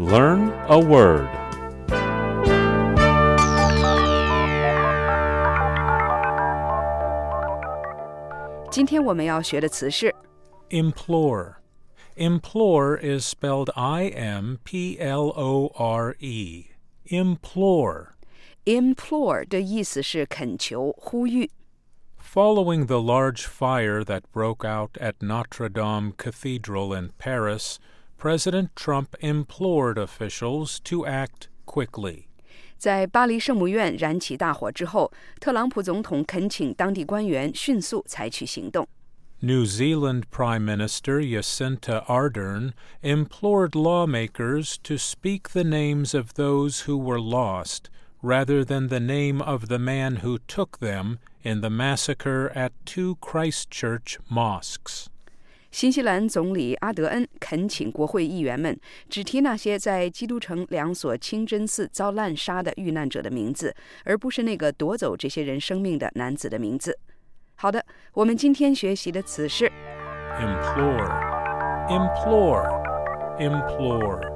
Learn a word. 今天我们要学的词是 Implore. Implore is spelled I-M-P-L-O-R-E. Implore. implore 的意思是恳求、呼吁。 Following the large fire that broke out at Notre Dame Cathedral in Paris, President Trump implored officials to act quickly. 在巴黎圣母院燃起大火之后，特朗普总统恳请当地官员迅速采取行动。 New Zealand Prime Minister Jacinta Ardern implored lawmakers to speak the names of those who were lost, rather than the name of the man who took them in the massacre at 2 Christchurch mosques. 新西兰总理阿德恩恳请国会议员们只提那些在基督城2所清真寺遭滥杀的遇难者的名字，而不是那个夺走这些人生命的男子的名字。好的，我们今天学习的词是 Implore. Implore. Implore.